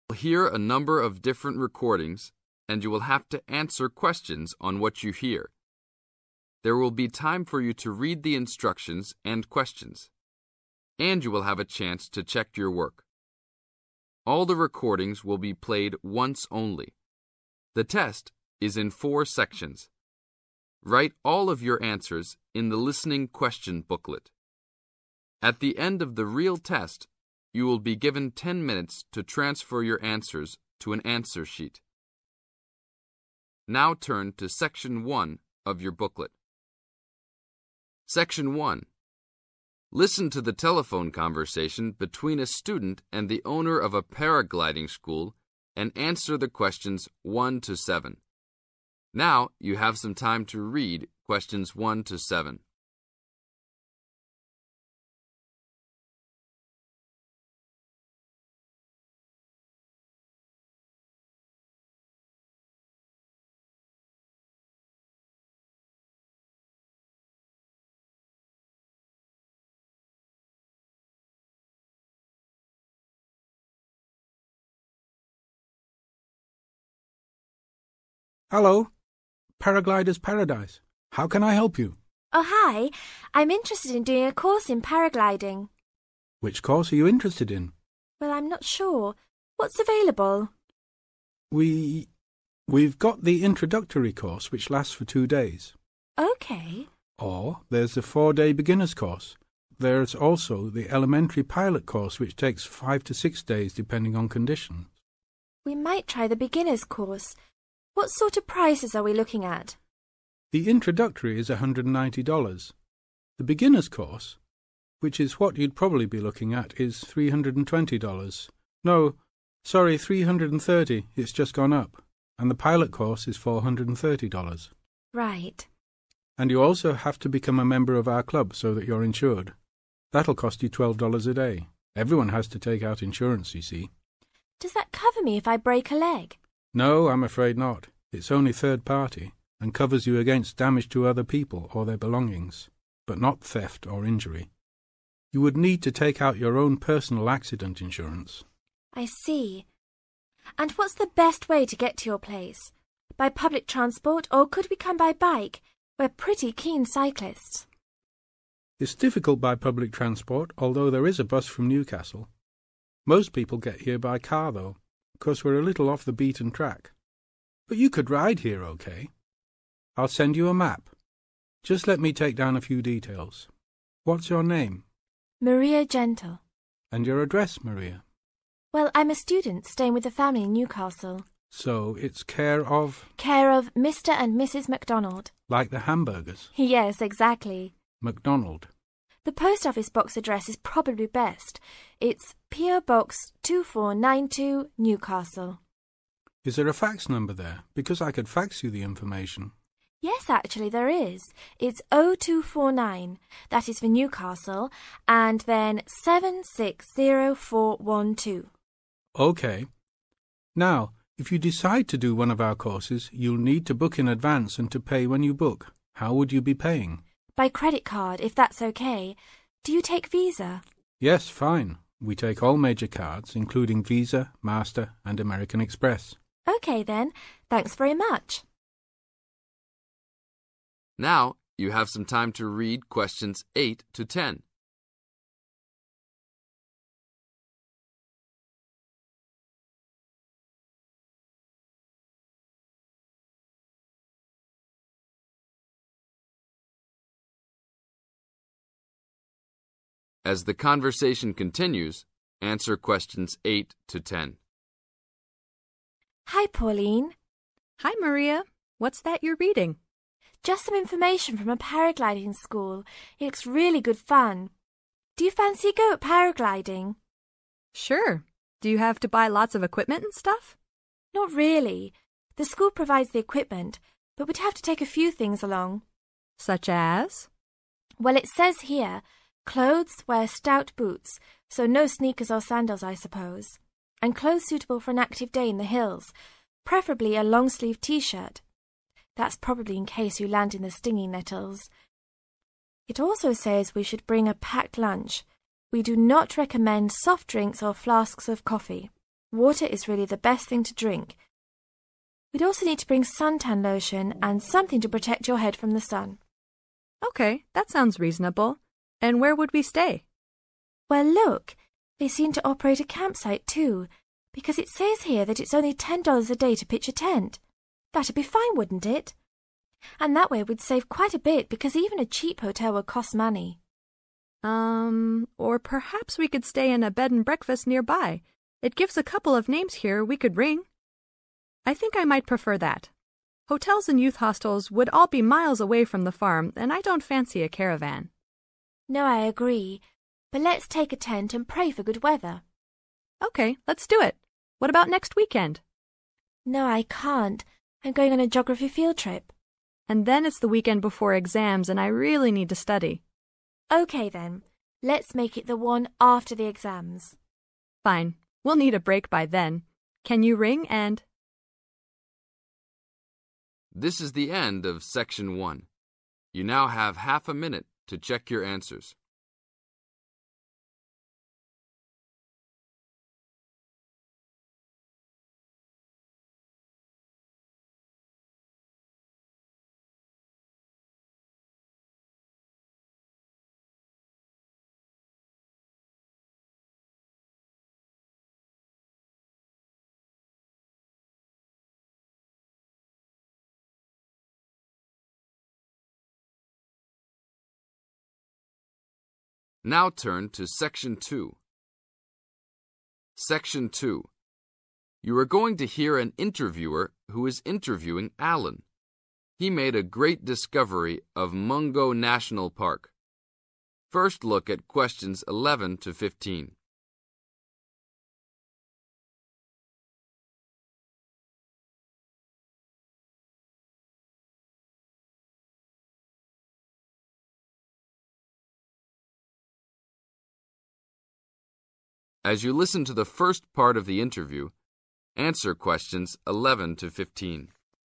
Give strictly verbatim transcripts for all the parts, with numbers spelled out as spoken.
You'll hear a number of different recordings, and you will have to answer questions on what you hear. There will be time for you to read the instructions and questions, and you will have a chance to check your work. All the recordings will be played once only. The test is in four sections. Write all of your answers in the listening question booklet. At the end of the real test, you will be given ten minutes to transfer your answers to an answer sheet. Now turn to Section one of your booklet. Section one. Listen to the telephone conversation between a student and the owner of a paragliding school and answer the questions one to seven. Now you have some time to read questions one to seven. Hello, Paraglider's Paradise. How can I help you? Oh, hi. I'm interested in doing a course in paragliding. Which course are you interested in? Well, I'm not sure. What's available? We... We've got the introductory course, which lasts for two days. OK. Or there's the four-day beginner's course. There's also the elementary pilot course, which takes five to six days, depending on conditions. We might try the beginner's course. What sort of prices are we looking at? The introductory is one hundred ninety dollars. The beginner's course, which is what you'd probably be looking at, is three hundred twenty dollars. No, sorry, three hundred thirty dollars. It's just gone up. And the pilot course is four hundred thirty dollars. Right. And you also have to become a member of our club so that you're insured. That'll cost you twelve dollars a day. Everyone has to take out insurance, you see. Does that cover me if I break a leg? No, I'm afraid not. It's only third party and covers you against damage to other people or their belongings, but not theft or injury. You would need to take out your own personal accident insurance. I see. And what's the best way to get to your place? By public transport, or could we come by bike? We're pretty keen cyclists. It's difficult by public transport, although there is a bus from Newcastle. Most people get here by car, though, because we're a little off the beaten track. But you could ride here, OK? I'll send you a map. Just let me take down a few details. What's your name? Maria Gentle. And your address, Maria? Well, I'm a student staying with a family in Newcastle. So it's care of... Care of Mister and Missus MacDonald. Like the hamburgers? Yes, exactly. MacDonald. The post office box address is probably best. It's P O Box two four nine two, Newcastle. Is there a fax number there? Because I could fax you the information. Yes, actually there is. It's oh two four nine. That is for Newcastle. And then seven six zero four one two. OK. Now, if you decide to do one of our courses, you'll need to book in advance and to pay when you book. How would you be paying? By credit card, if that's OK. Do you take Visa? Yes, fine. We take all major cards, including Visa, Master and American Express. OK then. Thanks very much. Now you have some time to read questions eight to ten. As the conversation continues, answer questions eight to ten. Hi, Pauline. Hi, Maria. What's that you're reading? Just some information from a paragliding school. It looks really good fun. Do you fancy a go at paragliding? Sure. Do you have to buy lots of equipment and stuff? Not really. The school provides the equipment, but we'd have to take a few things along. Such as? Well, it says here, clothes wear stout boots, so no sneakers or sandals, I suppose. And clothes suitable for an active day in the hills, preferably a long-sleeved T-shirt. That's probably in case you land in the stinging nettles. It also says we should bring a packed lunch. We do not recommend soft drinks or flasks of coffee. Water is really the best thing to drink. We'd also need to bring suntan lotion and something to protect your head from the sun. Okay, that sounds reasonable. And where would we stay? Well, look, they seem to operate a campsite too, because it says here that it's only ten dollars a day to pitch a tent. That'd be fine, wouldn't it? And that way we'd save quite a bit because even a cheap hotel would cost money. Um, or perhaps we could stay in a bed and breakfast nearby. It gives a couple of names here we could ring. I think I might prefer that. Hotels and youth hostels would all be miles away from the farm, and I don't fancy a caravan. No, I agree. But let's take a tent and pray for good weather. Okay, let's do it. What about next weekend? No, I can't. I'm going on a geography field trip. And then it's the weekend before exams, and I really need to study. Okay then. Let's make it the one after the exams. Fine. We'll need a break by then. Can you ring and... This is the end of section one. You now have half a minute to check your answers. Now turn to Section two. Section two. You are going to hear an interviewer who is interviewing Alan. He made a great discovery of Mungo National Park. First look at questions eleven to fifteen. As you listen to the first part of the interview, answer questions eleven to fifteen.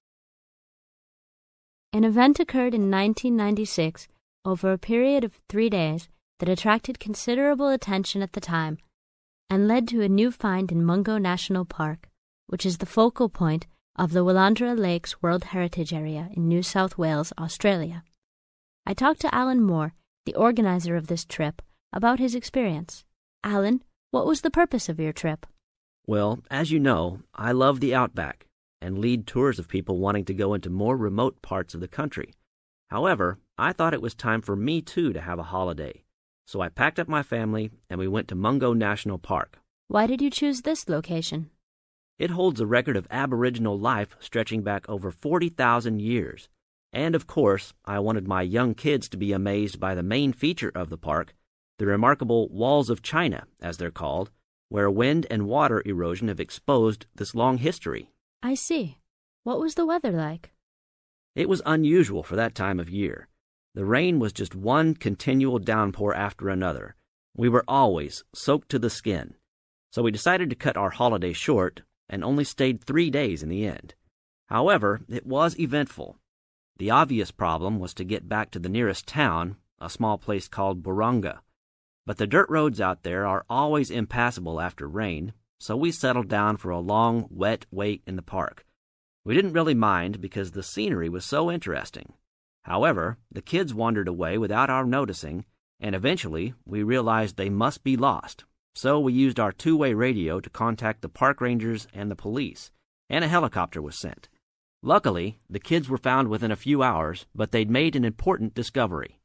An event occurred in nineteen ninety-six over a period of three days that attracted considerable attention at the time and led to a new find in Mungo National Park, which is the focal point of the Willandra Lakes World Heritage Area in New South Wales, Australia. I talked to Alan Moore, the organizer of this trip, about his experience. Alan, what was the purpose of your trip? Well, as you know, I love the outback and lead tours of people wanting to go into more remote parts of the country. However, I thought it was time for me too to have a holiday. So I packed up my family and we went to Mungo National Park. Why did you choose this location? It holds a record of Aboriginal life stretching back over forty thousand years. And of course, I wanted my young kids to be amazed by the main feature of the park, the remarkable Walls of China, as they're called, where wind and water erosion have exposed this long history. I see. What was the weather like? It was unusual for that time of year. The rain was just one continual downpour after another. We were always soaked to the skin. So we decided to cut our holiday short and only stayed three days in the end. However, it was eventful. The obvious problem was to get back to the nearest town, a small place called Burunga. But the dirt roads out there are always impassable after rain, so we settled down for a long, wet wait in the park. We didn't really mind because the scenery was so interesting. However, the kids wandered away without our noticing, and eventually we realized they must be lost. So we used our two-way radio to contact the park rangers and the police, and a helicopter was sent. Luckily, the kids were found within a few hours, but they'd made an important discovery.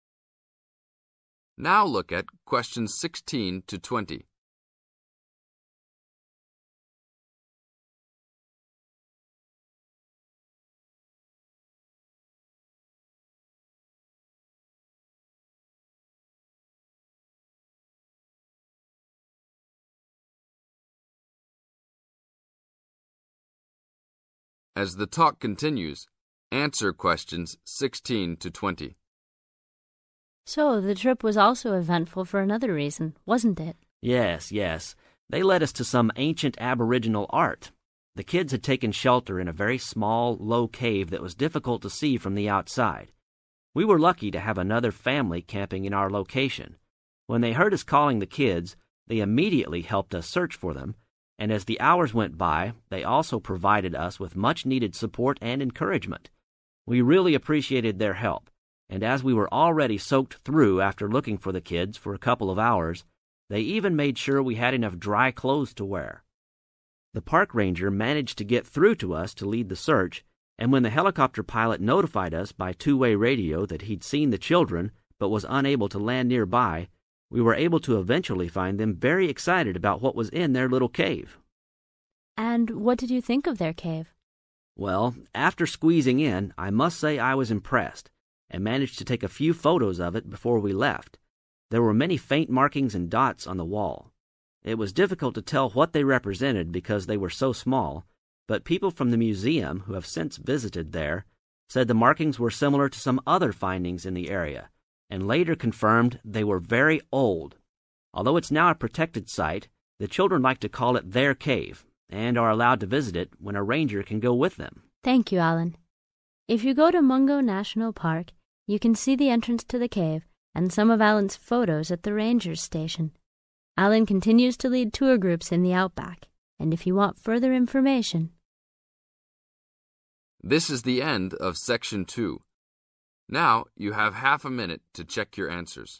Now look at questions sixteen to twenty. As the talk continues, answer questions sixteen to twenty. So, the trip was also eventful for another reason, wasn't it? Yes, yes. They led us to some ancient Aboriginal art. The kids had taken shelter in a very small, low cave that was difficult to see from the outside. We were lucky to have another family camping in our location. When they heard us calling the kids, they immediately helped us search for them, and as the hours went by, they also provided us with much-needed support and encouragement. We really appreciated their help, and as we were already soaked through after looking for the kids for a couple of hours, they even made sure we had enough dry clothes to wear. The park ranger managed to get through to us to lead the search, and when the helicopter pilot notified us by two-way radio that he'd seen the children but was unable to land nearby, we were able to eventually find them very excited about what was in their little cave. And what did you think of their cave? Well, after squeezing in, I must say I was impressed, and managed to take a few photos of it before we left. There were many faint markings and dots on the wall. It was difficult to tell what they represented because they were so small, but people from the museum who have since visited there said the markings were similar to some other findings in the area, and later confirmed they were very old. Although it's now a protected site, the children like to call it their cave, and are allowed to visit it when a ranger can go with them. Thank you, Alan. If you go to Mungo National Park, you can see the entrance to the cave and some of Alan's photos at the ranger's station. Alan continues to lead tour groups in the outback, and if you want further information... This is the end of Section two. Now you have half a minute to check your answers.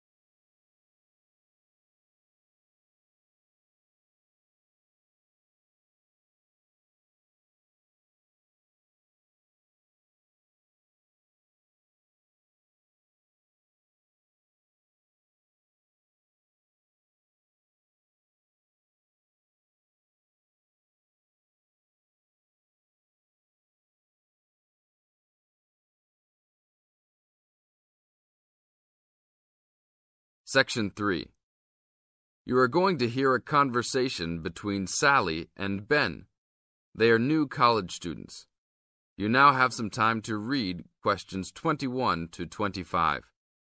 Section three. You are going to hear a conversation between Sally and Ben. They are new college students. You now have some time to read questions twenty-one to twenty-five.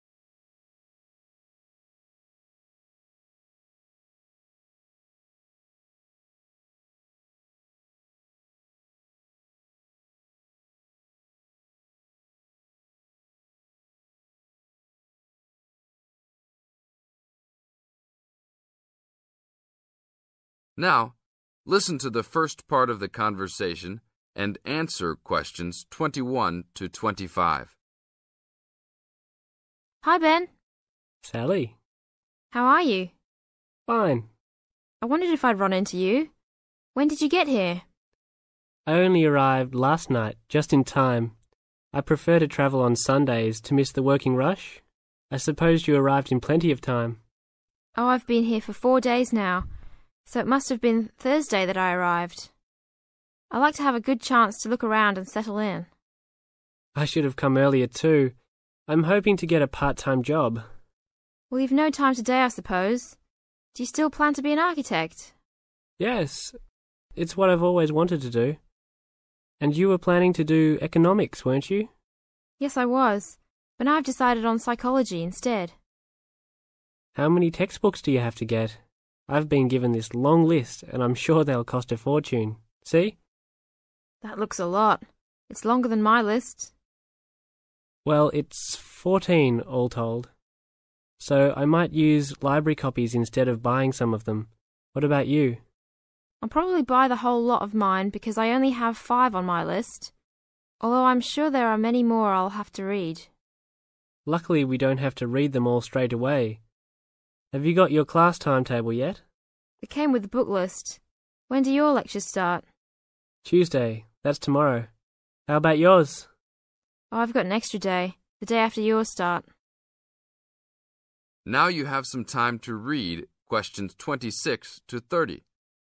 Now, listen to the first part of the conversation and answer questions twenty-one to twenty-five. Hi, Ben. Sally. How are you? Fine. I wondered if I'd run into you. When did you get here? I only arrived last night, just in time. I prefer to travel on Sundays to miss the working rush. I suppose you arrived in plenty of time. Oh, I've been here for four days now, so it must have been Thursday that I arrived. I like to have a good chance to look around and settle in. I should have come earlier too. I'm hoping to get a part-time job. Well, you've no time today, I suppose. Do you still plan to be an architect? Yes, it's what I've always wanted to do. And you were planning to do economics, weren't you? Yes, I was, but now I've decided on psychology instead. How many textbooks do you have to get? I've been given this long list, and I'm sure they'll cost a fortune. See? That looks a lot. It's longer than my list. Well, it's fourteen all told. So I might use library copies instead of buying some of them. What about you? I'll probably buy the whole lot of mine because I only have five on my list, although I'm sure there are many more I'll have to read. Luckily, we don't have to read them all straight away. Have you got your class timetable yet? It came with the book list. When do your lectures start? Tuesday. That's tomorrow. How about yours? Oh, I've got an extra day, the day after yours start. Now you have some time to read questions twenty-six to thirty.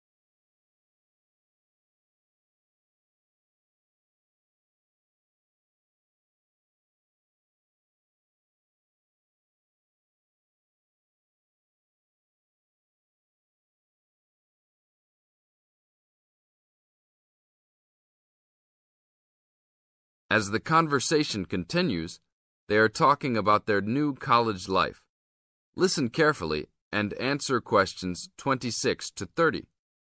As the conversation continues, they are talking about their new college life. Listen carefully and answer questions twenty-six to thirty.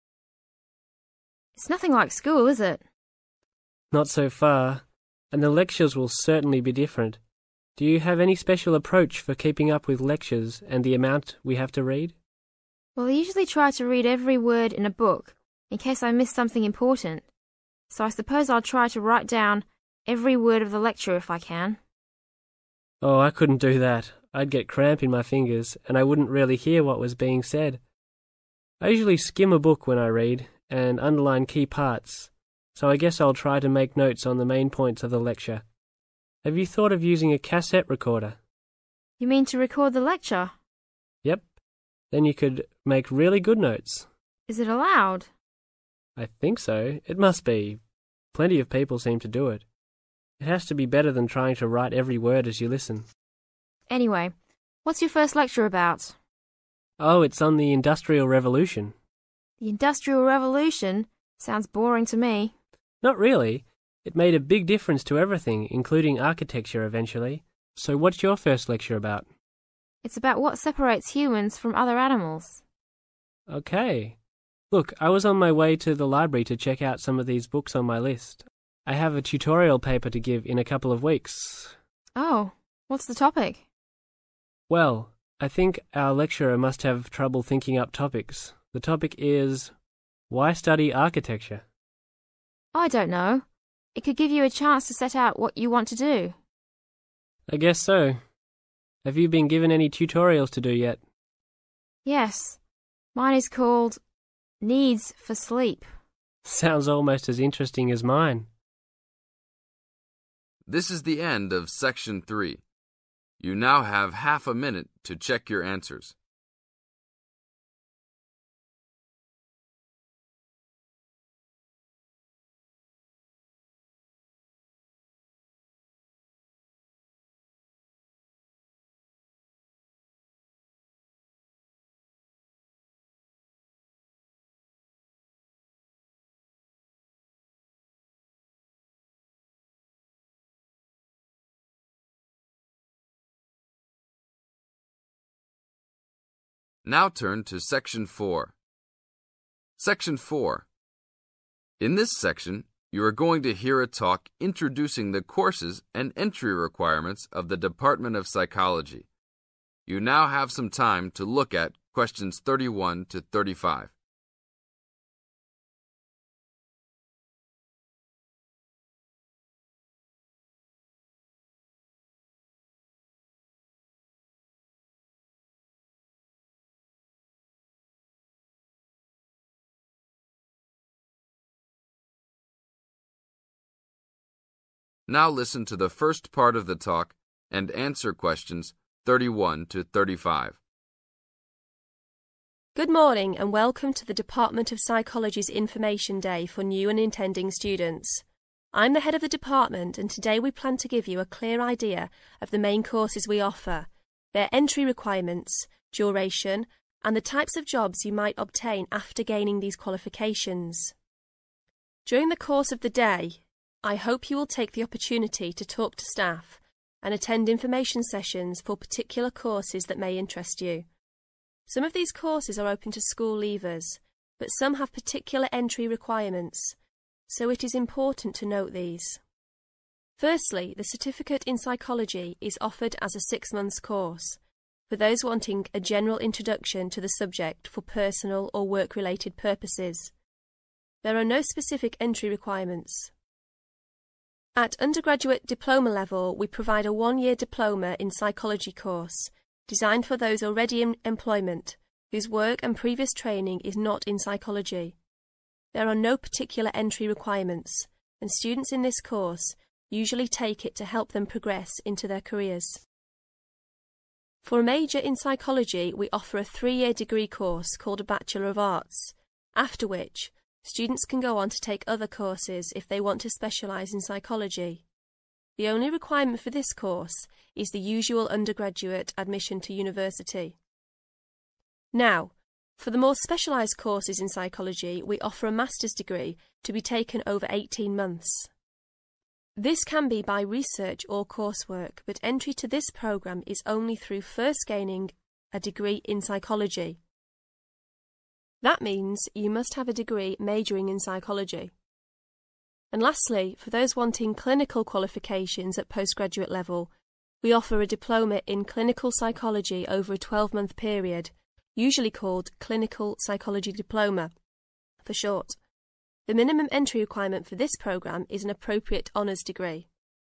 It's nothing like school, is it? Not so far, and the lectures will certainly be different. Do you have any special approach for keeping up with lectures and the amount we have to read? Well, I usually try to read every word in a book, in case I miss something important. So I suppose I'll try to write down every word of the lecture if I can. Oh, I couldn't do that. I'd get cramp in my fingers, and I wouldn't really hear what was being said. I usually skim a book when I read, and underline key parts, so I guess I'll try to make notes on the main points of the lecture. Have you thought of using a cassette recorder? You mean to record the lecture? Yep. Then you could make really good notes. Is it allowed? I think so. It must be. Plenty of people seem to do it. It has to be better than trying to write every word as you listen. Anyway, what's your first lecture about? Oh, it's on the Industrial Revolution. The Industrial Revolution? Sounds boring to me. Not really. It made a big difference to everything, including architecture eventually. So what's your first lecture about? It's about what separates humans from other animals. Okay. Look, I was on my way to the library to check out some of these books on my list. I have a tutorial paper to give in a couple of weeks. Oh, what's the topic? Well, I think our lecturer must have trouble thinking up topics. The topic is, why study architecture? I don't know. It could give you a chance to set out what you want to do. I guess so. Have you been given any tutorials to do yet? Yes. Mine is called Needs for Sleep. Sounds almost as interesting as mine. This is the end of Section three. You now have half a minute to check your answers. Now turn to Section four. Section four. In this section, you are going to hear a talk introducing the courses and entry requirements of the Department of Psychology. You now have some time to look at questions thirty-one to thirty-five. Now listen to the first part of the talk and answer questions thirty-one to thirty-five. Good morning and welcome to the Department of Psychology's Information Day for new and intending students. I'm the head of the department and today we plan to give you a clear idea of the main courses we offer, their entry requirements, duration, and the types of jobs you might obtain after gaining these qualifications. During the course of the day, I hope you will take the opportunity to talk to staff and attend information sessions for particular courses that may interest you. Some of these courses are open to school leavers, but some have particular entry requirements, so it is important to note these. Firstly, the Certificate in Psychology is offered as a six-month course for those wanting a general introduction to the subject for personal or work-related purposes. There are no specific entry requirements. At undergraduate diploma level, we provide a one-year diploma in psychology course, designed for those already in employment, whose work and previous training is not in psychology. There are no particular entry requirements, and students in this course usually take it to help them progress into their careers. For a major in psychology, we offer a three-year degree course called a Bachelor of Arts, after which students can go on to take other courses if they want to specialise in psychology. The only requirement for this course is the usual undergraduate admission to university. Now, for the more specialised courses in psychology, we offer a master's degree to be taken over eighteen months. This can be by research or coursework, but entry to this programme is only through first gaining a degree in psychology. That means you must have a degree majoring in psychology. And lastly, for those wanting clinical qualifications at postgraduate level, we offer a diploma in clinical psychology over a twelve-month period, usually called Clinical Psychology Diploma for short. The minimum entry requirement for this programme is an appropriate honours degree.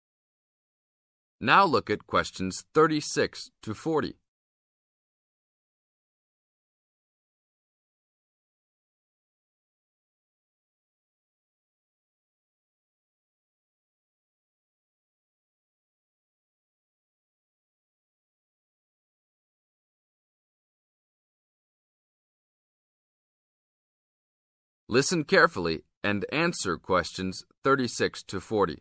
Now look at questions thirty-six to forty. Listen carefully and answer questions thirty-six to forty.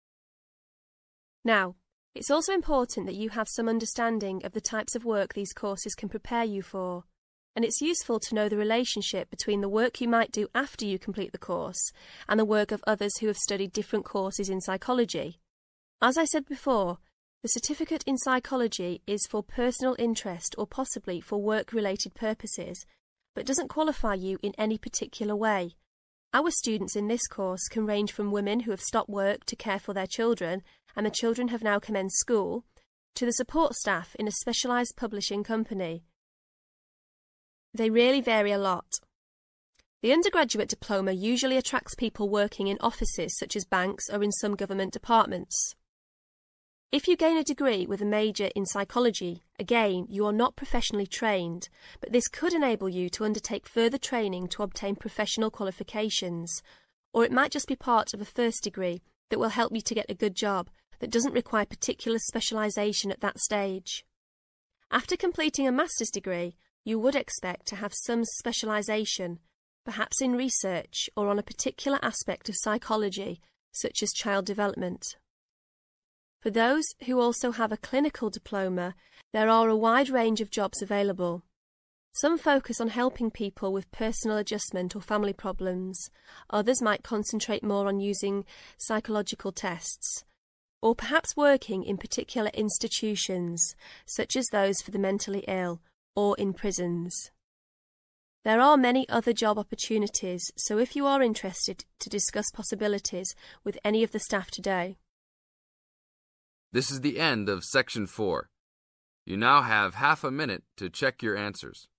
Now, it's also important that you have some understanding of the types of work these courses can prepare you for, and it's useful to know the relationship between the work you might do after you complete the course and the work of others who have studied different courses in psychology. As I said before, the certificate in psychology is for personal interest or possibly for work-related purposes, but doesn't qualify you in any particular way. Our students in this course can range from women who have stopped work to care for their children and the children have now commenced school, to the support staff in a specialised publishing company. They really vary a lot. The undergraduate diploma usually attracts people working in offices such as banks or in some government departments. If you gain a degree with a major in psychology, again, you are not professionally trained, but this could enable you to undertake further training to obtain professional qualifications, or it might just be part of a first degree that will help you to get a good job that doesn't require particular specialisation at that stage. After completing a master's degree, you would expect to have some specialisation, perhaps in research or on a particular aspect of psychology, such as child development. For those who also have a clinical diploma, there are a wide range of jobs available. Some focus on helping people with personal adjustment or family problems. Others might concentrate more on using psychological tests, or perhaps working in particular institutions, such as those for the mentally ill, or in prisons. There are many other job opportunities, so if you are interested to discuss possibilities with any of the staff today. This is the end of section four. You now have half a minute to check your answers.